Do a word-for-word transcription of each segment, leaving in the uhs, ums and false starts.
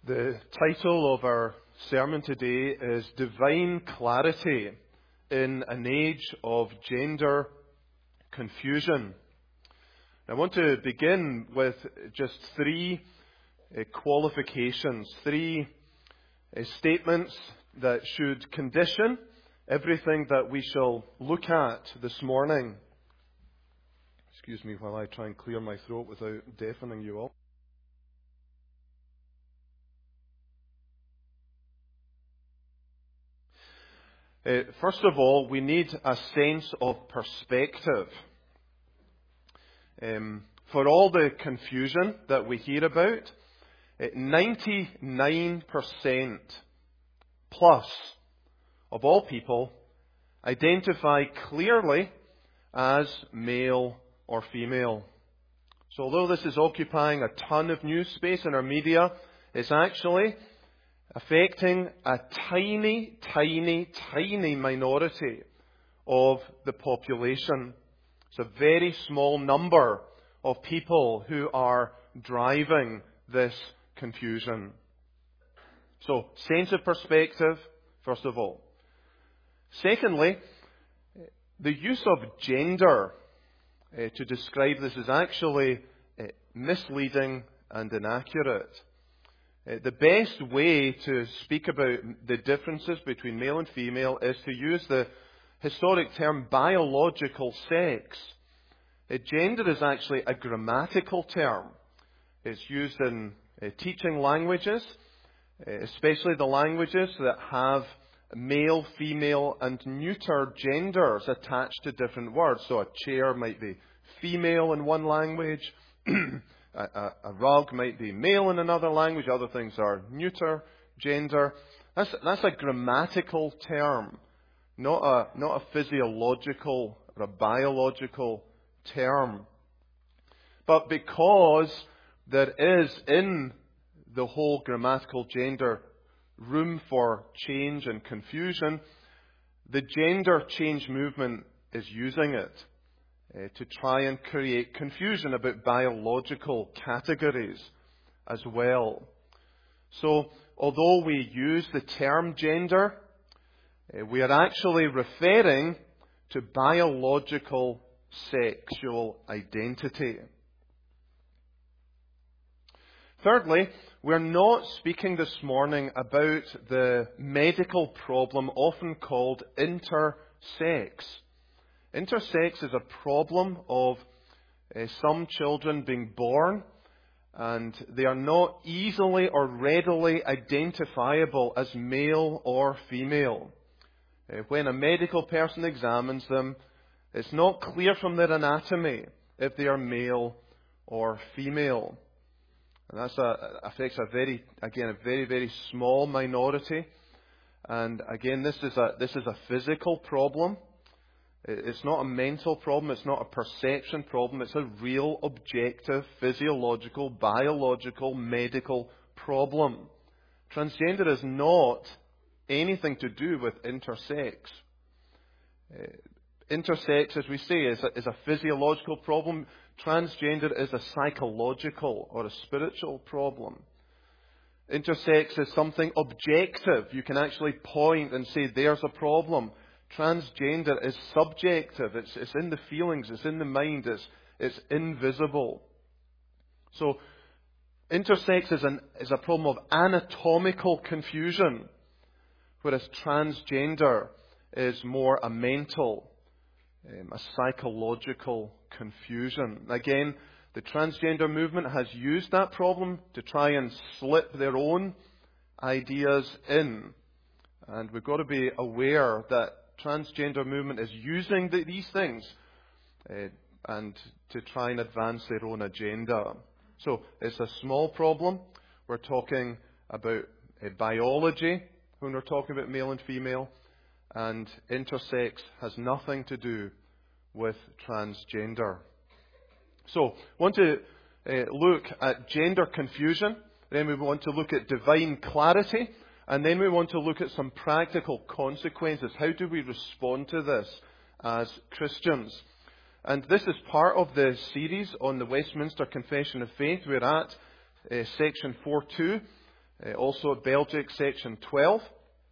The title of our sermon today is Divine Clarity in an Age of Gender Confusion. I want to begin with just three uh, qualifications, three uh, statements that should condition everything that we shall look at this morning. Excuse me while I try and clear my throat without deafening you all. Uh, first of all, we need a sense of perspective. Um, for all the confusion that we hear about, uh, ninety-nine percent plus of all people identify clearly as male or female. So although this is occupying a ton of news space in our media, it's actually affecting a tiny, tiny, tiny minority of the population. It's a very small number of people who are driving this confusion. So, sense of perspective, first of all. Secondly, the use of gender uh, to describe this is actually uh, misleading and inaccurate. Uh, the best way to speak about the differences between male and female is to use the historic term biological sex. Uh, gender is actually a grammatical term. It's used in uh, teaching languages, uh, especially the languages that have male, female and neuter genders attached to different words. So a chair might be female in one language, A, a, a rug might be male in another language. Other things are neuter gender. That's, that's a grammatical term, not a, not a physiological or a biological term. But because there is in the whole grammatical gender room for change and confusion, the gender change movement is using it Uh, to try and create confusion about biological categories as well. So, although we use the term gender, uh, we are actually referring to biological sexual identity. Thirdly, we're not speaking this morning about the medical problem often called intersex. Intersex is a problem of uh, some children being born and they are not easily or readily identifiable as male or female. Uh, when a medical person examines them, it's not clear from their anatomy if they are male or female. And that affects a very, again, a very, very small minority. And again, this is a, this is a physical problem. It's not a mental problem, it's not a perception problem, it's a real, objective, physiological, biological, medical problem. Transgender is not anything to do with intersex. Uh, intersex, as we say, is a, is a physiological problem. Transgender is a psychological or a spiritual problem. Intersex is something objective. You can actually point and say, there's a problem. Transgender is subjective. It's, it's in the feelings. It's in the mind. It's, it's invisible. So, intersex is, an, is a problem of anatomical confusion, whereas transgender is more a mental, um, a psychological confusion. Again, the transgender movement has used that problem to try and slip their own ideas in. And we've got to be aware that transgender movement is using the, these things uh, and to try and advance their own agenda. So it's a small problem. We're talking about uh, biology when we're talking about male and female, and intersex has nothing to do with transgender. So we want to uh, look at gender confusion, then we want to look at divine clarity, and then we want to look at some practical consequences. How do we respond to this as Christians? And this is part of the series on the Westminster Confession of Faith. We're at uh, section four two. Uh, also at Belgic section twelve.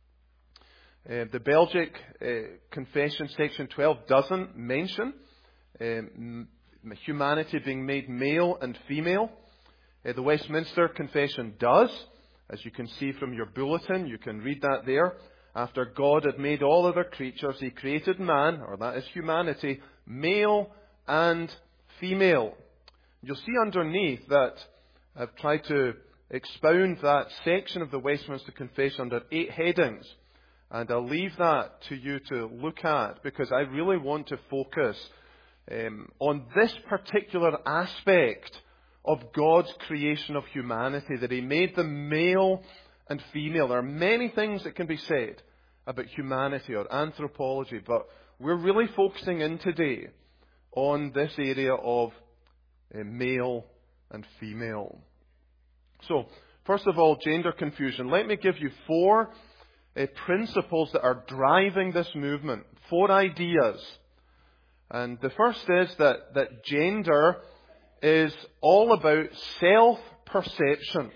Uh, the Belgic uh, Confession section twelve doesn't mention um, humanity being made male and female. Uh, the Westminster Confession does. As you can see from your bulletin, you can read that there. After God had made all other creatures, He created man, or that is humanity, male and female. You'll see underneath that I've tried to expound that section of the Westminster Confession under eight headings. And I'll leave that to you to look at, because I really want to focus um, on this particular aspect of God's creation of humanity, that He made them male and female. There are many things that can be said about humanity or anthropology, but we're really focusing in today on this area of uh, male and female. So, first of all, gender confusion. Let me give you four uh, principles that are driving this movement. Four ideas. And the first is that, that gender is all about self-perception.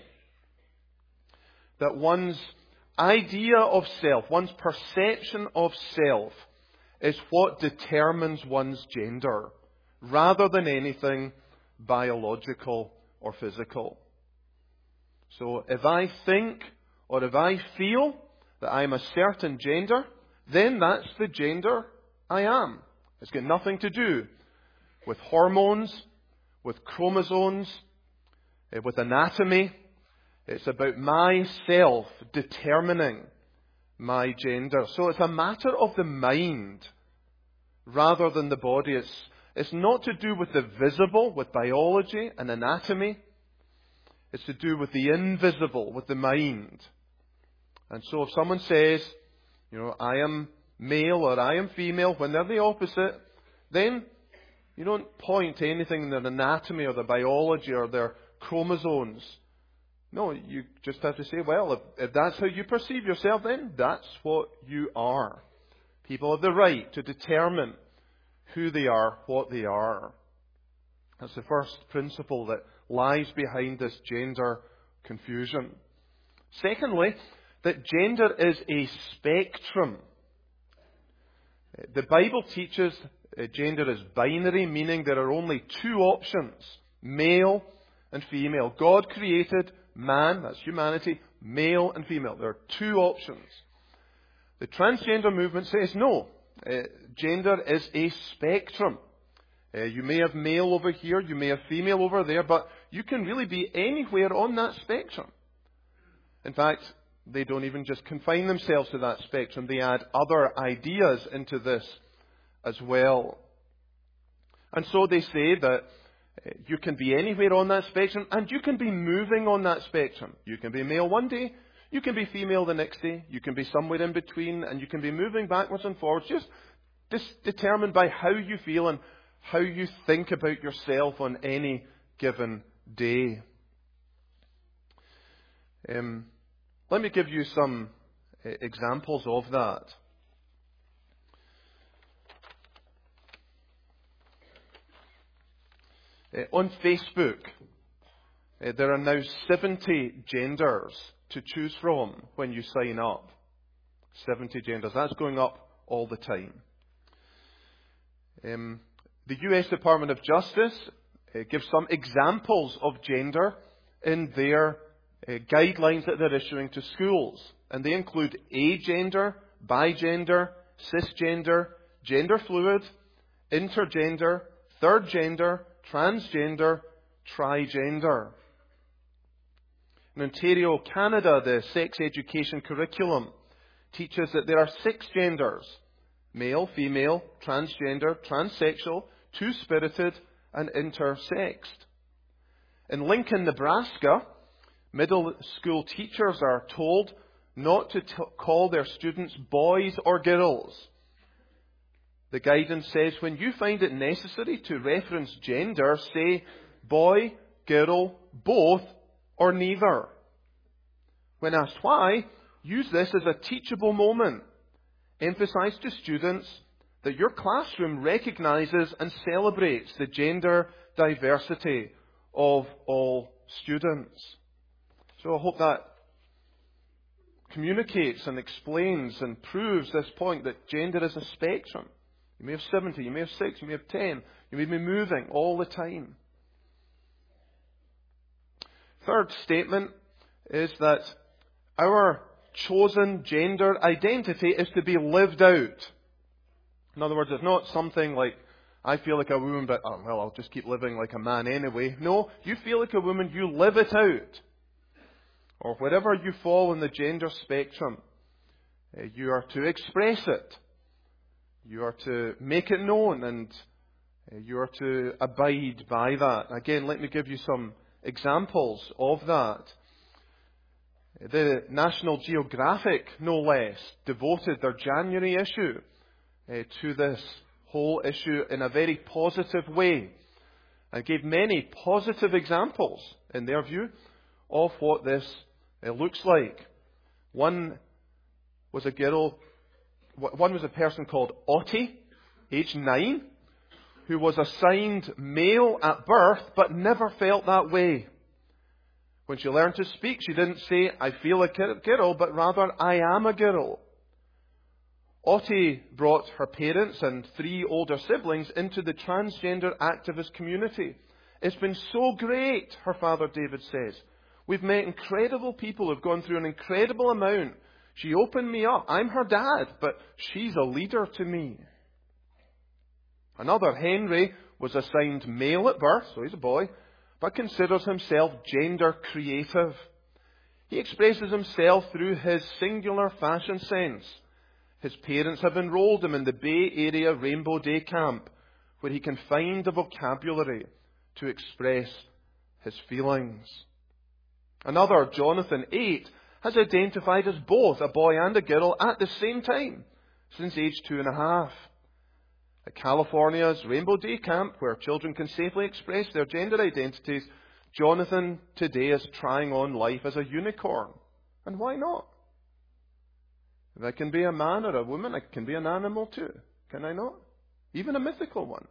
That one's idea of self, one's perception of self, is what determines one's gender, rather than anything biological or physical. So if I think or if I feel that I'm a certain gender, then that's the gender I am. It's got nothing to do with hormones, with chromosomes, with anatomy. It's about myself determining my gender. So it's a matter of the mind rather than the body. It's, it's not to do with the visible, with biology and anatomy. It's to do with the invisible, with the mind. And so if someone says, you know, I am male or I am female, when they're the opposite, then you don't point to anything in their anatomy or their biology or their chromosomes. No, you just have to say, well, if, if that's how you perceive yourself, then that's what you are. People have the right to determine who they are, what they are. That's the first principle that lies behind this gender confusion. Secondly, that gender is a spectrum. The Bible teaches gender is binary, meaning there are only two options, male and female. God created man, that's humanity, male and female. There are two options. The transgender movement says no. Uh, gender is a spectrum. Uh, you may have male over here, you may have female over there, but you can really be anywhere on that spectrum. In fact, they don't even just confine themselves to that spectrum. They add other ideas into this as well. And so they say that you can be anywhere on that spectrum, and you can be moving on that spectrum. You can be male one day, you can be female the next day, you can be somewhere in between, and you can be moving backwards and forwards, just, just determined by how you feel and how you think about yourself on any given day. Um, let me give you some uh, examples of that. Uh, on Facebook, uh, there are now seventy genders to choose from when you sign up. seventy genders. That's going up all the time. Um, the U S Department of Justice uh, gives some examples of gender in their uh, guidelines that they're issuing to schools. And they include agender, bigender, cisgender, gender fluid, intergender, third gender, transgender, trigender. In Ontario, Canada, the sex education curriculum teaches that there are six genders: male, female, transgender, transsexual, two-spirited, and intersexed. In Lincoln, Nebraska, middle school teachers are told not to t- call their students boys or girls. The guidance says, when you find it necessary to reference gender, say boy, girl, both, or neither. When asked why, use this as a teachable moment. Emphasize to students that your classroom recognizes and celebrates the gender diversity of all students. So I hope that communicates and explains and proves this point that gender is a spectrum. You may have seventy, you may have six, you may have ten, you may be moving all the time. Third statement is that our chosen gender identity is to be lived out. In other words, it's not something like, I feel like a woman, but, oh, well, I'll just keep living like a man anyway. No, you feel like a woman, you live it out. Or wherever you fall in the gender spectrum, uh, you are to express it. You are to make it known, and uh, you are to abide by that. Again, let me give you some examples of that. The National Geographic, no less, devoted their January issue uh, to this whole issue in a very positive way, and gave many positive examples, in their view, of what this uh, looks like. One was a girl, one was a person called Ottie, age nine, who was assigned male at birth, but never felt that way. When she learned to speak, she didn't say, I feel like a girl, but rather, I am a girl. Ottie brought her parents and three older siblings into the transgender activist community. It's been so great, her father David says. We've met incredible people who've gone through an incredible amount. She opened me up. I'm her dad, but she's a leader to me. Another, Henry, was assigned male at birth, so he's a boy, but considers himself gender creative. He expresses himself through his singular fashion sense. His parents have enrolled him in the Bay Area Rainbow Day Camp, where he can find the vocabulary to express his feelings. Another, Jonathan, eight, has identified as both a boy and a girl at the same time, since age two and a half. At California's Rainbow Day Camp, where children can safely express their gender identities, Jonathan today is trying on life as a unicorn. And why not? If I can be a man or a woman, I can be an animal too. Can I not? Even a mythical one.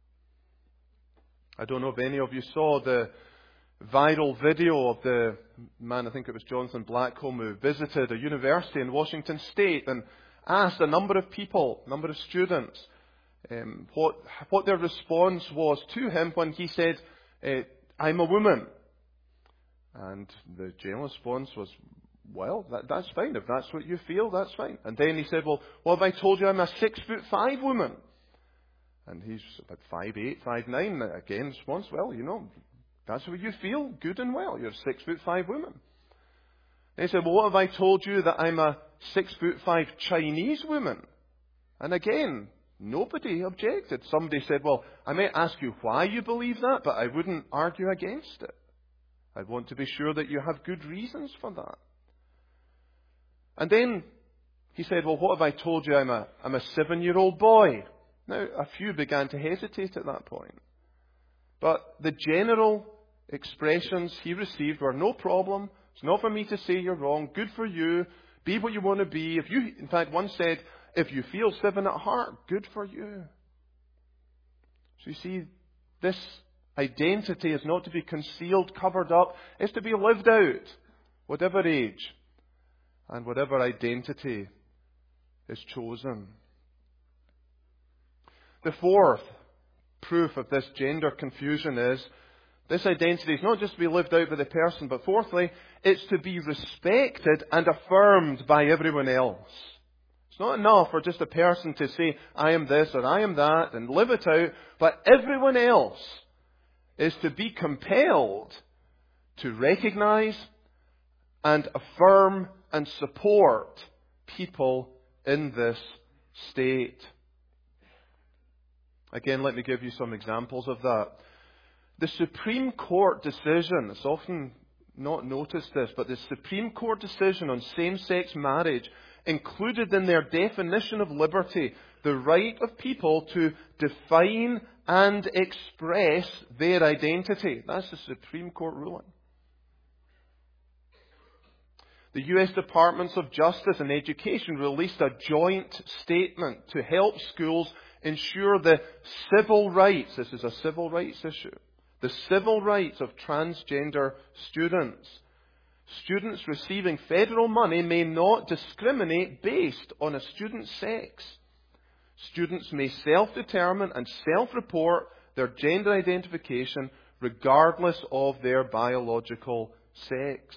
I don't know if any of you saw the viral video of the man, I think it was Jonathan Blackcomb, who visited a university in Washington State and asked a number of people, a number of students, um, what, what their response was to him when he said, uh, I'm a woman. And the general response was, well, that, that's fine. If that's what you feel, that's fine. And then he said, well, what if I told you I'm a six foot five woman? And he's about five eight, five nine. Again, response, well, you know, that's what you feel, good and well. You're a six foot five woman. And he said, well, what if I told you that I'm a six foot five Chinese woman? And again, nobody objected. Somebody said, well, I might ask you why you believe that, but I wouldn't argue against it. I'd want to be sure that you have good reasons for that. And then he said, well, what if I told you I'm a, I'm a seven-year-old boy? Now, a few began to hesitate at that point. But the general expressions he received were no problem. It's not for me to say you're wrong. Good for you. Be what you want to be. If you, in fact, one said, if you feel seven at heart, good for you. So you see, this identity is not to be concealed, covered up. It's to be lived out, whatever age and whatever identity is chosen. The fourth proof of this gender confusion is this identity is not just to be lived out by the person, but fourthly, it's to be respected and affirmed by everyone else. It's not enough for just a person to say, I am this or I am that, and live it out, but everyone else is to be compelled to recognize and affirm and support people in this state. Again, let me give you some examples of that. The Supreme Court decision, it's often not noticed this, but the Supreme Court decision on same-sex marriage included in their definition of liberty the right of people to define and express their identity. That's the Supreme Court ruling. The U S Departments of Justice and Education released a joint statement to help schools ensure the civil rights, this is a civil rights issue, the civil rights of transgender students. Students receiving federal money may not discriminate based on a student's sex. Students may self-determine and self-report their gender identification regardless of their biological sex.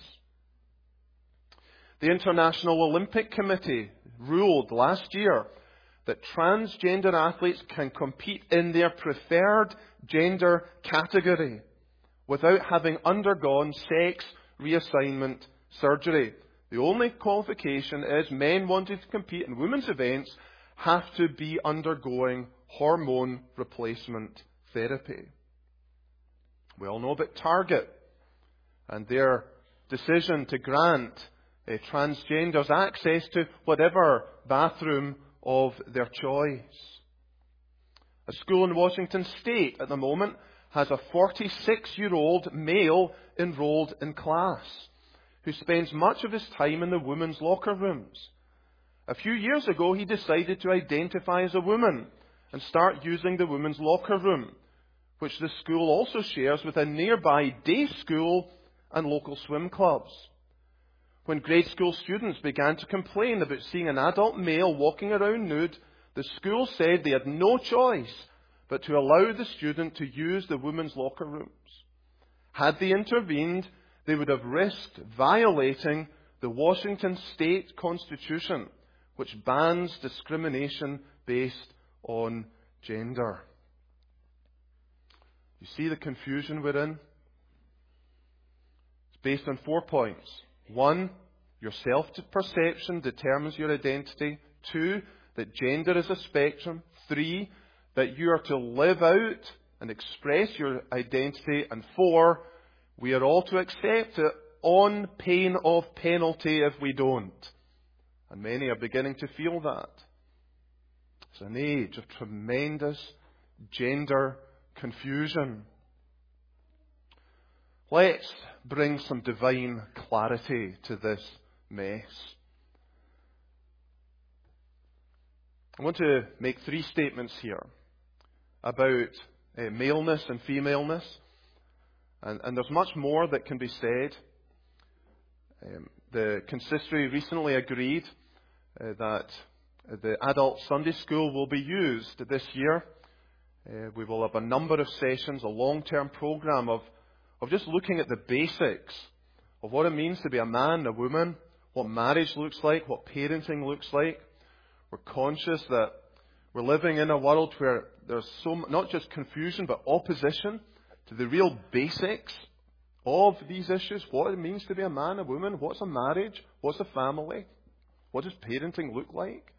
The International Olympic Committee ruled last year that transgender athletes can compete in their preferred gender category without having undergone sex reassignment surgery. The only qualification is men wanting to compete in women's events have to be undergoing hormone replacement therapy. We all know about Target and their decision to grant uh, transgenders access to whatever bathroom of their choice. A school in Washington State at the moment has a forty-six-year-old male enrolled in class who spends much of his time in the women's locker rooms. A few years ago, he decided to identify as a woman and start using the women's locker room, which the school also shares with a nearby day school and local swim clubs. When grade school students began to complain about seeing an adult male walking around nude, the school said they had no choice but to allow the student to use the women's locker rooms. Had they intervened, they would have risked violating the Washington State Constitution, which bans discrimination based on gender. You see the confusion we're in? It's based on four points. One, your self-perception determines your identity. Two, that gender is a spectrum. Three, that you are to live out and express your identity. And four, we are all to accept it on pain of penalty if we don't. And many are beginning to feel that. It's an age of tremendous gender confusion. Let's bring some divine clarity to this mess. I want to make three statements here about uh, maleness and femaleness. And, and there's much more that can be said. Um, the consistory recently agreed uh, that the adult Sunday school will be used this year. Uh, we will have a number of sessions, a long-term program of, of just looking at the basics of what it means to be a man, a woman, what marriage looks like, what parenting looks like. We're conscious that we're living in a world where there's so not just confusion but opposition to the real basics of these issues. What it means to be a man, a woman, what's a marriage, what's a family, what does parenting look like?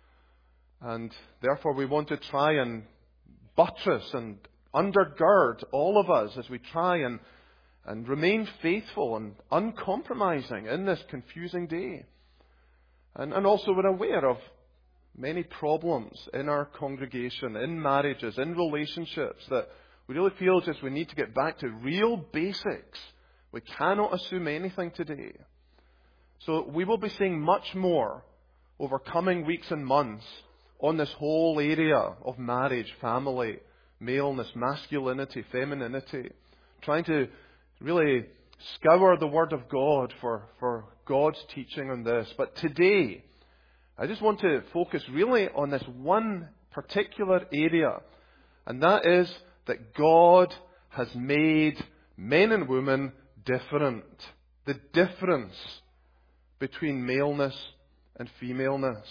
And therefore we want to try and buttress and undergird all of us as we try and, and remain faithful and uncompromising in this confusing day. And, and also we're aware of many problems in our congregation, in marriages, in relationships, that we really feel just we need to get back to real basics. We cannot assume anything today. So we will be seeing much more over coming weeks and months on this whole area of marriage, family, maleness, masculinity, femininity, trying to really scour the Word of God for, for God's teaching on this. But today, I just want to focus really on this one particular area, and that is that God has made men and women different. The difference between maleness and femaleness.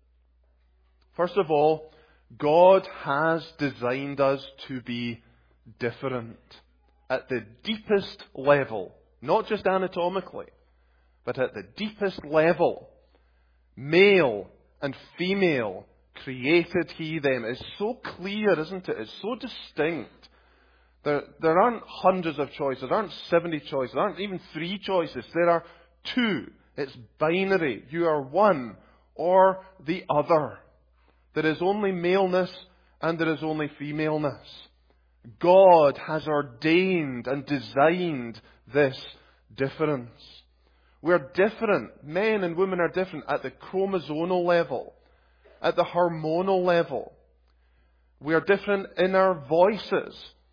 First of all, God has designed us to be different at the deepest level, not just anatomically, but at the deepest level. Male and female created He them. It's so clear, isn't it? It's so distinct. There, there aren't hundreds of choices. There aren't seventy choices. There aren't even three choices. There are two. It's binary. You are one or the other. There is only maleness and there is only femaleness. God has ordained and designed this difference. We're different. Men and women are different at the chromosomal level, at the hormonal level. We are different in our voices.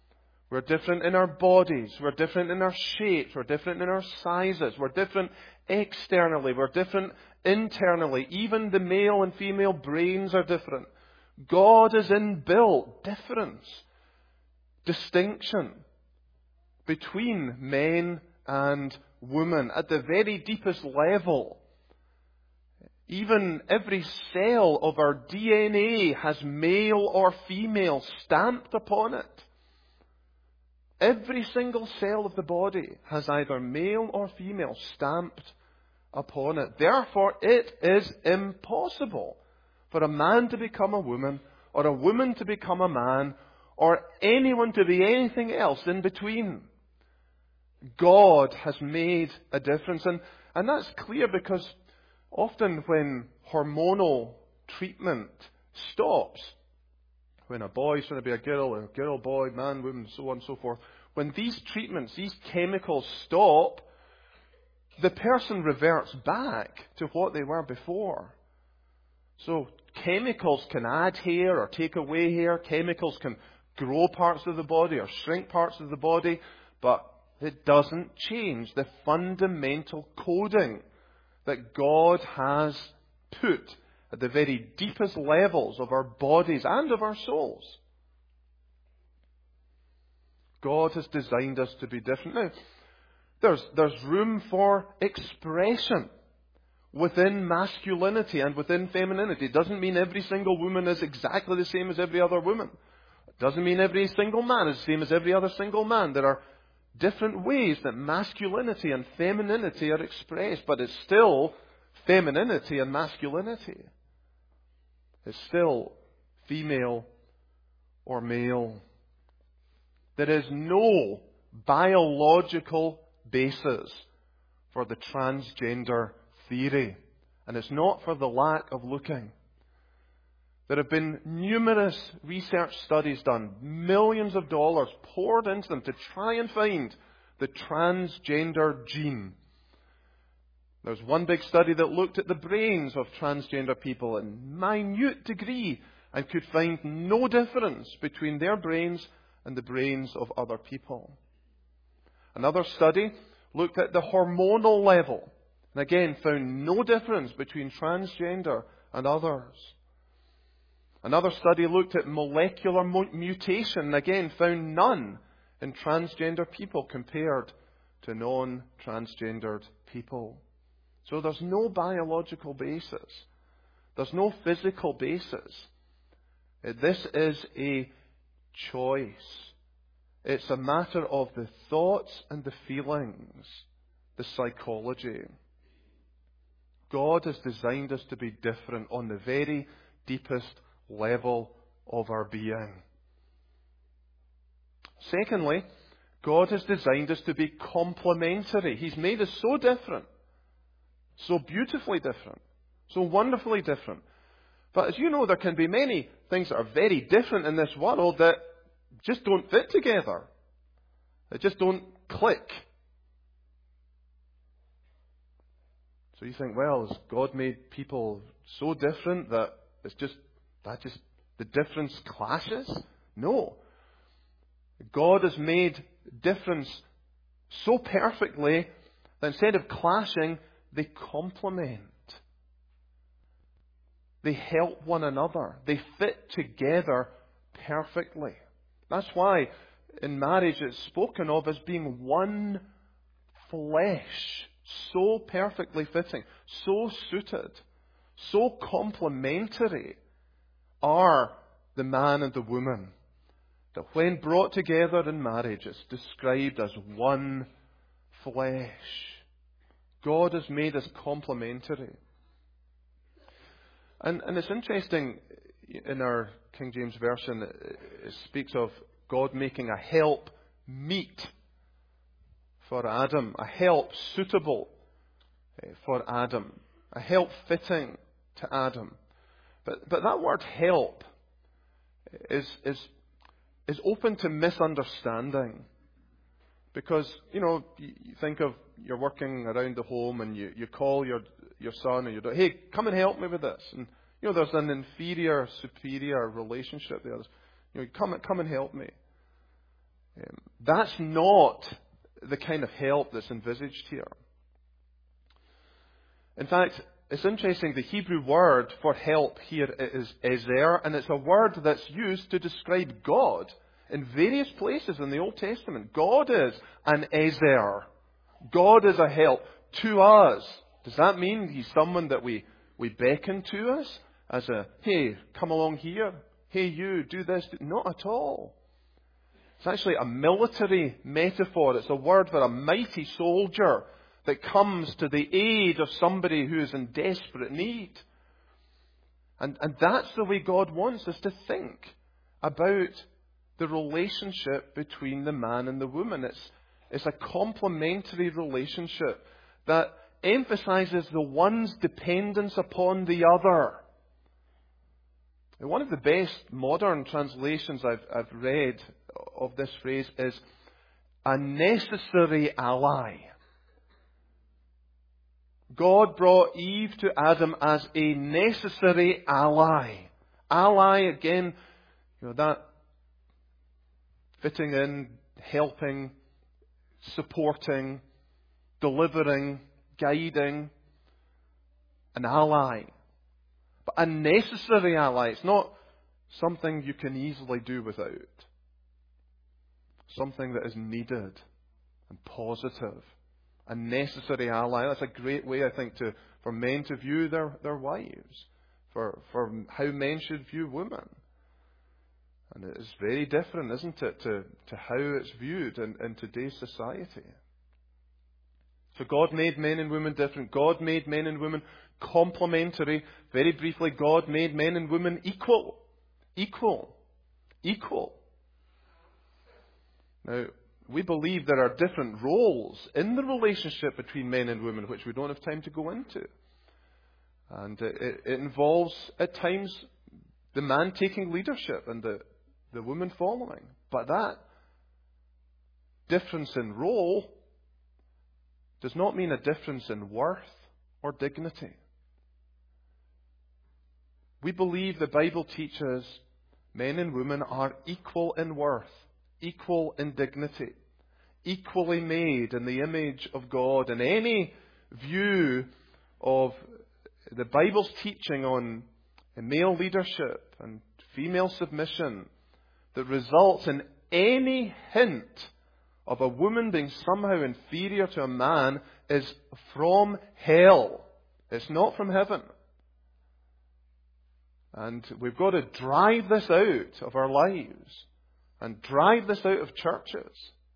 We're different in our bodies. We're different in our shapes. We're different in our sizes. We're different externally. We're different internally. Even the male and female brains are different. God is inbuilt difference, distinction between men and women at the very deepest level. Even every cell of our D N A has male or female stamped upon it. Every single cell of the body has either male or female stamped upon it. Therefore, it is impossible for a man to become a woman, or a woman to become a man, or anyone to be anything else in between. God has made a difference. And, and that's clear because often when hormonal treatment stops, when a boy's trying to be a girl, a girl, boy, man, woman, so on and so forth, when these treatments, these chemicals stop, the person reverts back to what they were before. So chemicals can add hair or take away hair. Chemicals can grow parts of the body or shrink parts of the body. But it doesn't change the fundamental coding that God has put at the very deepest levels of our bodies and of our souls. God has designed us to be different. Now, there's, there's room for expression within masculinity and within femininity. It doesn't mean every single woman is exactly the same as every other woman. It doesn't mean every single man is the same as every other single man. There are different ways that masculinity and femininity are expressed, but it's still femininity and masculinity. It's still female or male. There is no biological basis for the transgender theory, and it's not for the lack of looking. There have been numerous research studies done, millions of dollars poured into them to try and find the transgender gene. There's one big study that looked at the brains of transgender people in minute degree and could find no difference between their brains and the brains of other people. Another study looked at the hormonal level and again found no difference between transgender and others. Another study looked at molecular mutation and again found none in transgender people compared to non-transgendered people. So there's no biological basis. There's no physical basis. This is a choice. It's a matter of the thoughts and the feelings, the psychology. God has designed us to be different on the very deepest level of our being. Secondly, God has designed us to be complementary. He's made us so different, so beautifully different, so wonderfully different. But as you know, there can be many things that are very different in this world that just don't fit together. They just don't click. So you think, well, has God made people so different that it's just, that just, the difference clashes? No. God has made difference so perfectly that instead of clashing, they complement. They help one another. They fit together perfectly. That's why in marriage it's spoken of as being one flesh. So perfectly fitting, so suited, so complementary are the man and the woman that when brought together in marriage it's described as one flesh. God has made us complementary. And, and it's interesting, in our King James Version, it speaks of God making a help meet for Adam, a help suitable for Adam, a help fitting to Adam. But, but that word help is, is, is open to misunderstanding. Because, you know, you think of you're working around the home and you, you call your your son and you do, hey, come and help me with this. And, you know, there's an inferior, superior relationship there. You know, come, come and help me. Um, that's not the kind of help that's envisaged here. In fact, it's interesting, the Hebrew word for help here is ezer, and it's a word that's used to describe God in various places in the Old Testament. God is an ezer. God is a help to us. Does that mean He's someone that we, we beckon to us as a, hey, come along here. Hey, you, do this. Not at all. It's actually a military metaphor. It's a word for a mighty soldier that comes to the aid of somebody who is in desperate need. And, and that's the way God wants us to think about the relationship between the man and the woman. It's, it's a complementary relationship that emphasizes the one's dependence upon the other. And one of the best modern translations I've, I've read of this phrase is a necessary ally. God brought Eve to Adam as a necessary ally. Ally, again, you know, that fitting in, helping, supporting, delivering, guiding, an ally. But a necessary ally. It's not something you can easily do without. Something that is needed and positive. A necessary ally. That's a great way, I think, to for men to view their, their wives. For, for how men should view women. And it is very different, isn't it, to, to how it's viewed in, in today's society. So God made men and women different. God made men and women complementary. Very briefly, God made men and women equal. Equal. Equal. Now, we believe there are different roles in the relationship between men and women, which we don't have time to go into. And it, it involves, at times, the man taking leadership and the, the woman following. But that difference in role does not mean a difference in worth or dignity. We believe the Bible teaches men and women are equal in worth, equal in dignity, equally made in the image of God. And any view of the Bible's teaching on male leadership and female submission that results in any hint of a woman being somehow inferior to a man is from hell. It's not from heaven. And we've got to drive this out of our lives and drive this out of churches.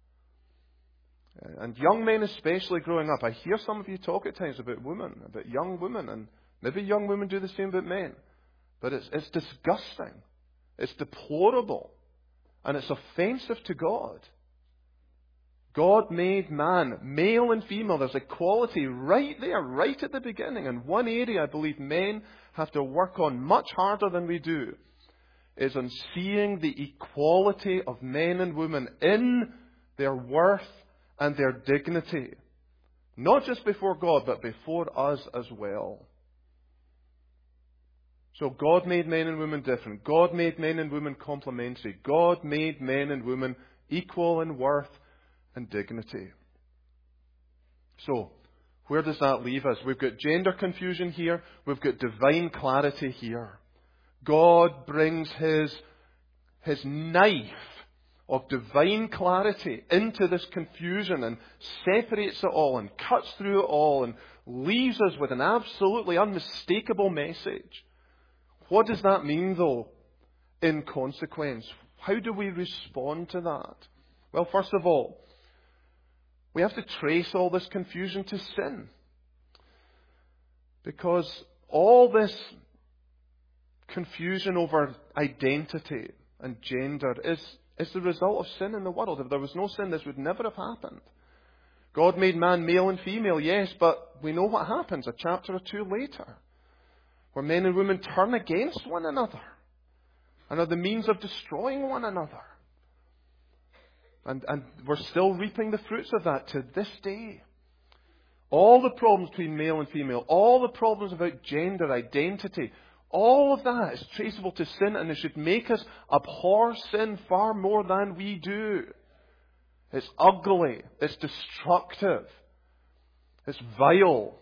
And young men especially growing up, I hear some of you talk at times about women, about young women, and maybe young women do the same about men. But it's, it's disgusting. It's deplorable. And it's offensive to God. God made man, male and female. There's equality right there, right at the beginning. And one area I believe men have to work on much harder than we do is on seeing the equality of men and women in their worth and their dignity. Not just before God, but before us as well. So God made men and women different. God made men and women complementary. God made men and women equal in worth and dignity. So, where does that leave us? We've got gender confusion here. We've got divine clarity here. God brings His, His knife of divine clarity into this confusion and separates it all and cuts through it all and leaves us with an absolutely unmistakable message. What does that mean, though, in consequence? How do we respond to that? Well, first of all, we have to trace all this confusion to sin. Because all this confusion over identity and gender is, is the result of sin in the world. If there was no sin, this would never have happened. God made man male and female, yes, but we know what happens a chapter or two later, where men and women turn against one another and are the means of destroying one another. And, and we're still reaping the fruits of that to this day. All the problems between male and female, all the problems about gender identity, all of that is traceable to sin, and it should make us abhor sin far more than we do. It's ugly. It's destructive. It's vile.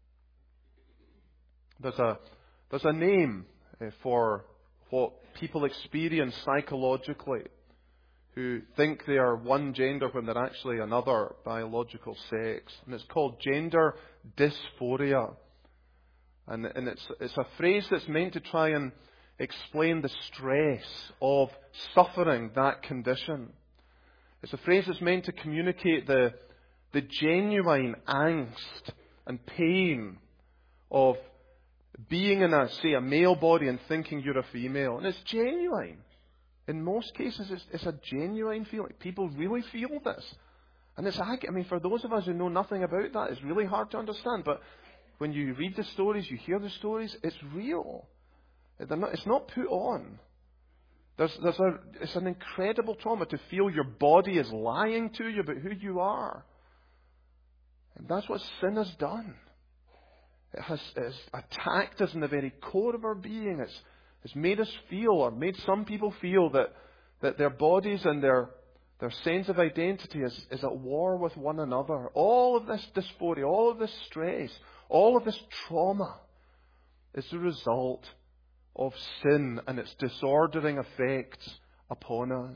There's a, there's a name for what people experience psychologically who think they are one gender when they're actually another biological sex. And it's called gender dysphoria. And, and it's, it's a phrase that's meant to try and explain the stress of suffering that condition. It's a phrase that's meant to communicate the, the genuine angst and pain of being in a, say, a male body and thinking you're a female. And it's genuine. In most cases, it's, it's a genuine feeling. People really feel this. And it's, I mean, for those of us who know nothing about that, it's really hard to understand. But when you read the stories, you hear the stories, it's real. They're not, it's not put on. There's, there's a, it's an incredible trauma to feel your body is lying to you about who you are. And that's what sin has done. It has it's attacked us in the very core of our being. It's, it's made us feel, or made some people feel, that, that their bodies and their, their sense of identity is, is at war with one another. All of this dysphoria, all of this stress, all of this trauma is the result of sin and its disordering effects upon us.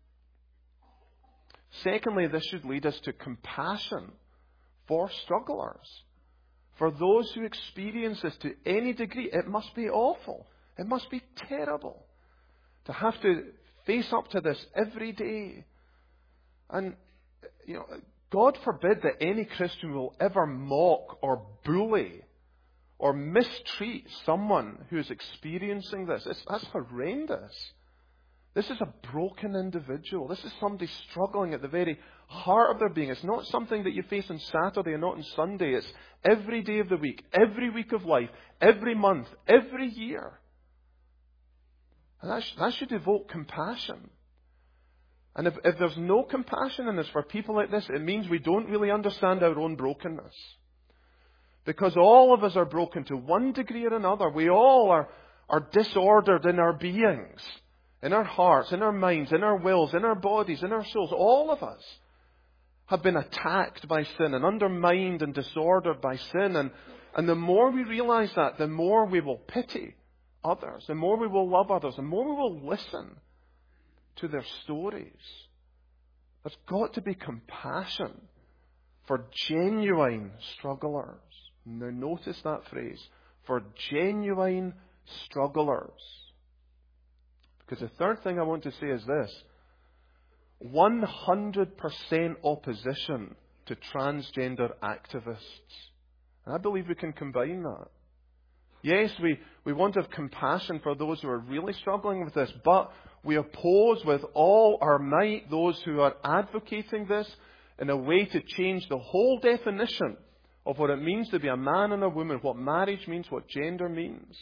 Secondly, this should lead us to compassion for strugglers. For those who experience this to any degree, it must be awful. It must be terrible to have to face up to this every day. And, you know, God forbid that any Christian will ever mock or bully or mistreat someone who is experiencing this. It's, that's horrendous. This is a broken individual. This is somebody struggling at the very heart of their being. It's not something that you face on Saturday and not on Sunday. It's every day of the week, every week of life, every month, every year. And that, sh- that should evoke compassion. And if, if there's no compassion in us for people like this, it means we don't really understand our own brokenness. Because all of us are broken to one degree or another. We all are, are disordered in our beings, in our hearts, in our minds, in our wills, in our bodies, in our souls. All of us have been attacked by sin and undermined and disordered by sin. And, and the more we realize that, the more we will pity others, the more we will love others, the more we will listen to their stories. There's got to be compassion for genuine strugglers. Now notice that phrase, for genuine strugglers. Because the third thing I want to say is this: one hundred percent opposition to transgender activists. And I believe we can combine that. Yes, we, we want to have compassion for those who are really struggling with this, but we oppose with all our might those who are advocating this in a way to change the whole definition of what it means to be a man and a woman, what marriage means, what gender means.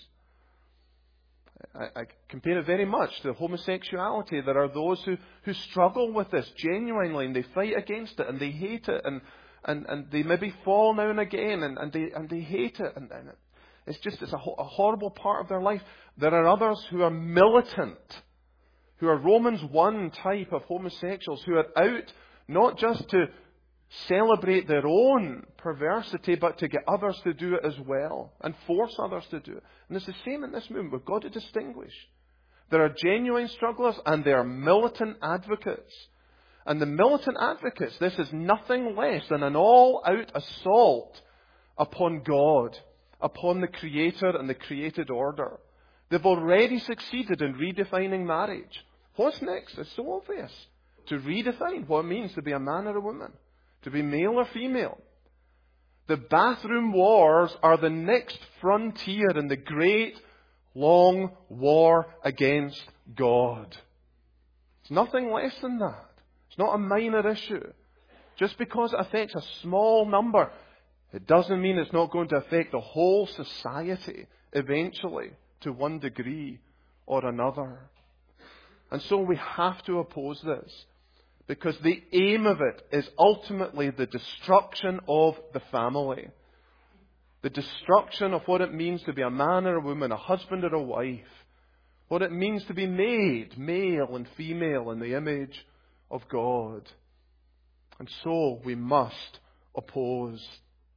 I, I compare it very much to homosexuality. There are those who, who struggle with this genuinely, and they fight against it, and they hate it, and, and, and they maybe fall now and again, and, and, they, and they hate it. And, and it's just it's a, a horrible part of their life. There are others who are militant, who are Romans one type of homosexuals, who are out not just to celebrate their own perversity, but to get others to do it as well, and force others to do it. And it's the same in this movement. We've got to distinguish. There are genuine strugglers and there are militant advocates. And the militant advocates, this is nothing less than an all-out assault upon God, upon the Creator and the created order. They've already succeeded in redefining marriage. What's next? It's so obvious. To redefine what it means to be a man or a woman, to be male or female. The bathroom wars are the next frontier in the great, long war against God. It's nothing less than that. It's not a minor issue. Just because it affects a small number, it doesn't mean it's not going to affect the whole society eventually to one degree or another. And so we have to oppose this. Because the aim of it is ultimately the destruction of the family. The destruction of what it means to be a man or a woman, a husband or a wife. What it means to be made male and female in the image of God. And so we must oppose.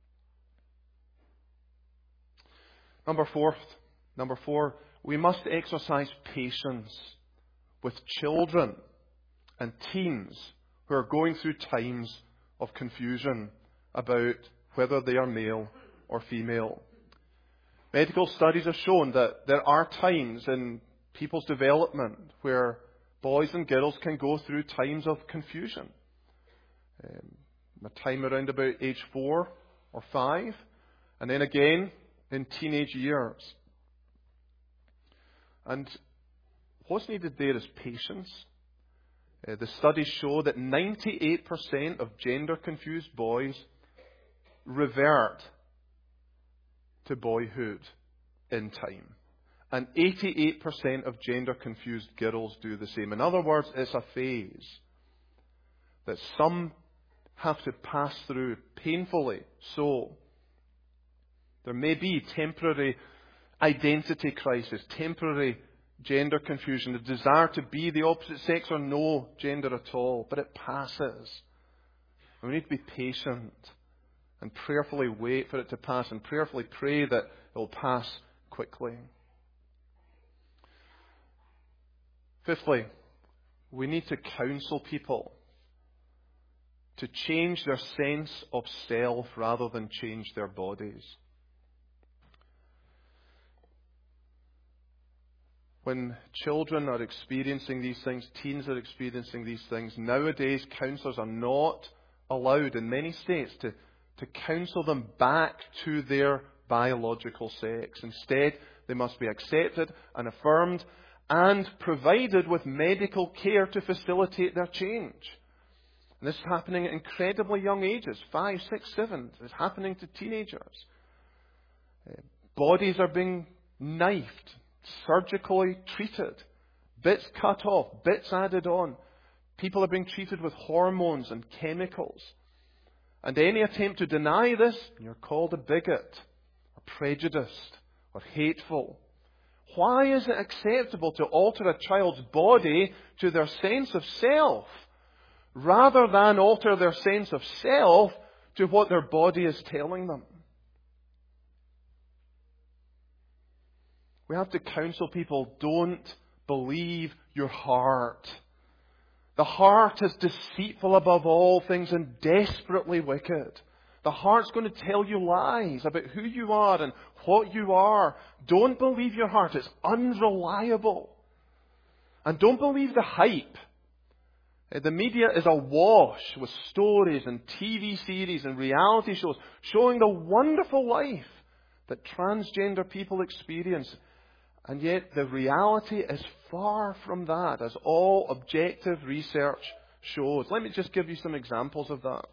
Number fourth, number four, we must exercise patience with children and teens who are going through times of confusion about whether they are male or female. Medical studies have shown that there are times in people's development where boys and girls can go through times of confusion. Um, a time around about age four or five, and then again in teenage years. And what's needed there is patience. Uh, the studies show that ninety-eight percent of gender-confused boys revert to boyhood in time. And eighty-eight percent of gender-confused girls do the same. In other words, it's a phase that some have to pass through painfully. So, there may be temporary identity crisis, temporary gender confusion, the desire to be the opposite sex or no gender at all, but it passes. And we need to be patient and prayerfully wait for it to pass and prayerfully pray that it will pass quickly. Fifthly, we need to counsel people to change their sense of self rather than change their bodies. When children are experiencing these things, teens are experiencing these things, nowadays counsellors are not allowed in many states to, to counsel them back to their biological sex. Instead, they must be accepted and affirmed and provided with medical care to facilitate their change. And this is happening at incredibly young ages, five, six, seven. It's happening to teenagers. Uh, bodies are being knifed, surgically treated, bits cut off, bits added on. People are being treated with hormones and chemicals. And any attempt to deny this, you're called a bigot, or prejudiced, or hateful. Why is it acceptable to alter a child's body to their sense of self, rather than alter their sense of self to what their body is telling them? We have to counsel people, don't believe your heart. The heart is deceitful above all things and desperately wicked. The heart's going to tell you lies about who you are and what you are. Don't believe your heart. It's unreliable. And don't believe the hype. The media is awash with stories and T V series and reality shows showing the wonderful life that transgender people experience. And yet the reality is far from that, as all objective research shows. Let me just give you some examples of that.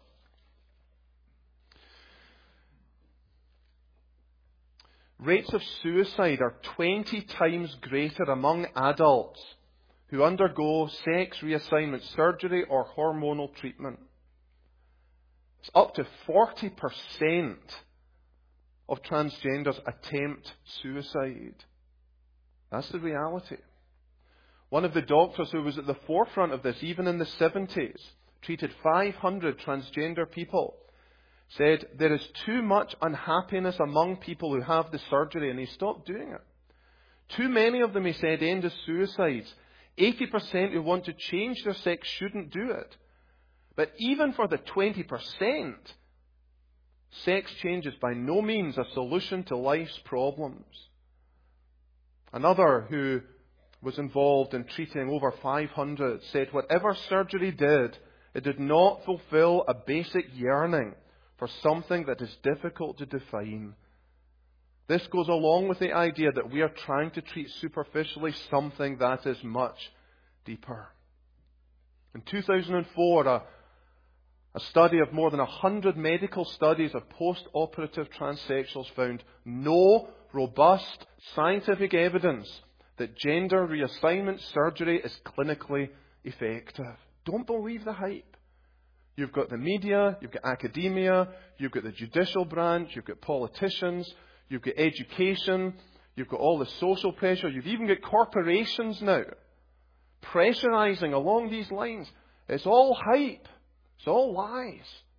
Rates of suicide are twenty times greater among adults who undergo sex reassignment surgery or hormonal treatment. It's up to forty percent of transgenders attempt suicide. That's the reality. One of the doctors who was at the forefront of this, even in the seventies, treated five hundred transgender people, said there is too much unhappiness among people who have the surgery, and he stopped doing it. Too many of them, he said, end as suicides. eighty percent who want to change their sex shouldn't do it. But even for the twenty percent, sex change is by no means a solution to life's problems. Another who was involved in treating over five hundred said whatever surgery did, it did not fulfill a basic yearning for something that is difficult to define. This goes along with the idea that we are trying to treat superficially something that is much deeper. In two thousand four, a, a study of more than one hundred medical studies of post-operative transsexuals found no robust scientific evidence that gender reassignment surgery is clinically effective. Don't believe the hype. You've got the media, you've got academia, you've got the judicial branch, you've got politicians, you've got education, you've got all the social pressure, you've even got corporations now pressurizing along these lines. It's all hype. It's all lies.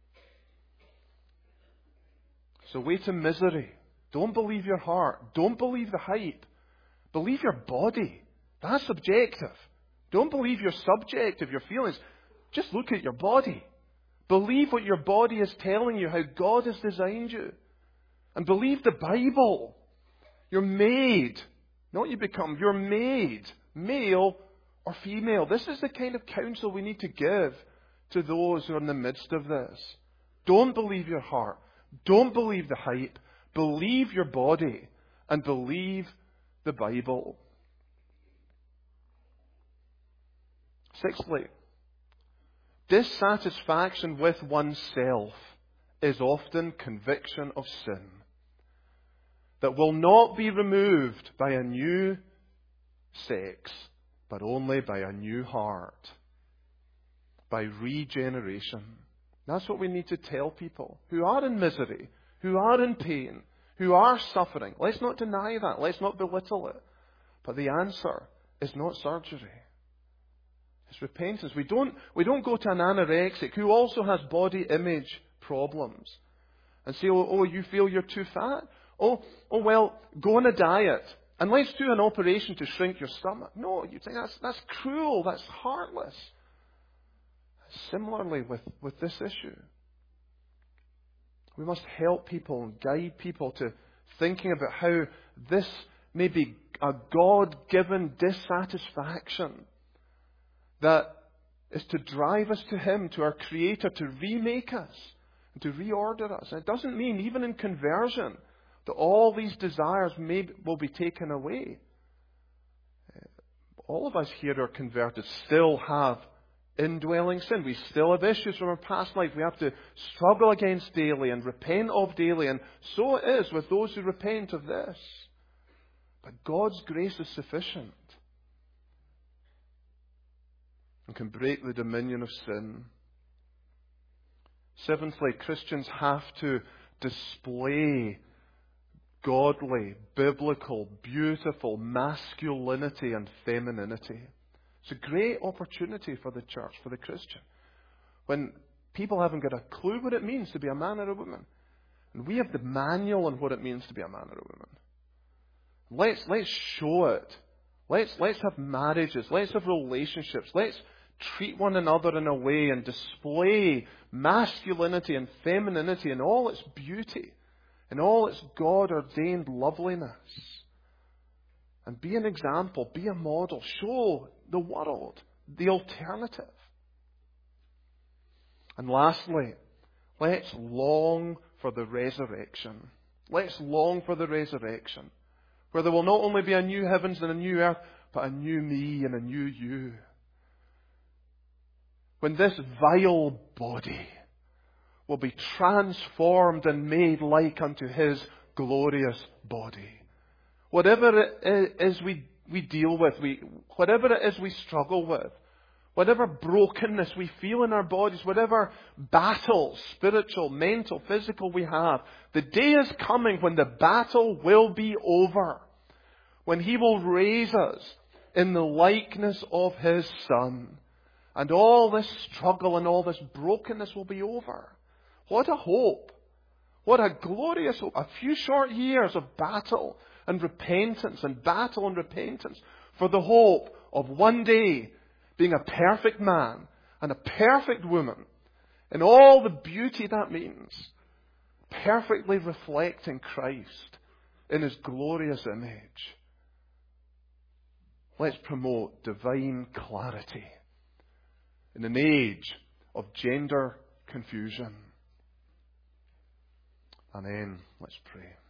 It's a way to misery. Don't believe your heart. Don't believe the hype. Believe your body. That's subjective. Don't believe your subjective, your feelings. Just look at your body. Believe what your body is telling you, how God has designed you. And believe the Bible. You're made, not you become, you're made, male or female. This is the kind of counsel we need to give to those who are in the midst of this. Don't believe your heart. Don't believe the hype. Believe your body and believe the Bible. Sixthly, dissatisfaction with oneself is often conviction of sin that will not be removed by a new sex, but only by a new heart, by regeneration. That's what we need to tell people who are in misery, who are in pain, who are suffering. Let's not deny that. Let's not belittle it. But the answer is not surgery. It's repentance. We don't, we don't go to an anorexic who also has body image problems and say, oh, oh, you feel you're too fat? Oh, oh, well, go on a diet and let's do an operation to shrink your stomach. No, you think that's, that's cruel. That's heartless. Similarly with, with this issue. We must help people and guide people to thinking about how this may be a God-given dissatisfaction that is to drive us to Him, to our Creator, to remake us and to reorder us. And it doesn't mean, even in conversion, that all these desires may, will be taken away. All of us here who are converted still have indwelling sin. We still have issues from our past life we have to struggle against daily and repent of daily. And so it is with those who repent of this. But God's grace is sufficient and can break the dominion of sin. Seventhly, Christians have to display godly, biblical, beautiful masculinity and femininity. It's a great opportunity for the church, for the Christian, when people haven't got a clue what it means to be a man or a woman. And we have the manual on what it means to be a man or a woman. Let's, let's show it. Let's, let's have marriages. Let's have relationships. Let's treat one another in a way and display masculinity and femininity in all its beauty, in all its God-ordained loveliness. And be an example, be a model, show the world the alternative. And lastly, let's long for the resurrection. Let's long for the resurrection, where there will not only be a new heavens and a new earth, but a new me and a new you. When this vile body will be transformed and made like unto His glorious body. Whatever it is we, we deal with, we, whatever it is we struggle with, whatever brokenness we feel in our bodies, whatever battles, spiritual, mental, physical we have, the day is coming when the battle will be over. When He will raise us in the likeness of His Son. And all this struggle and all this brokenness will be over. What a hope. What a glorious hope. A few short years of battle and repentance and battle and repentance for the hope of one day being a perfect man and a perfect woman in all the beauty that means, perfectly reflecting Christ in His glorious image. Let's promote divine clarity in an age of gender confusion. Amen. Let's pray.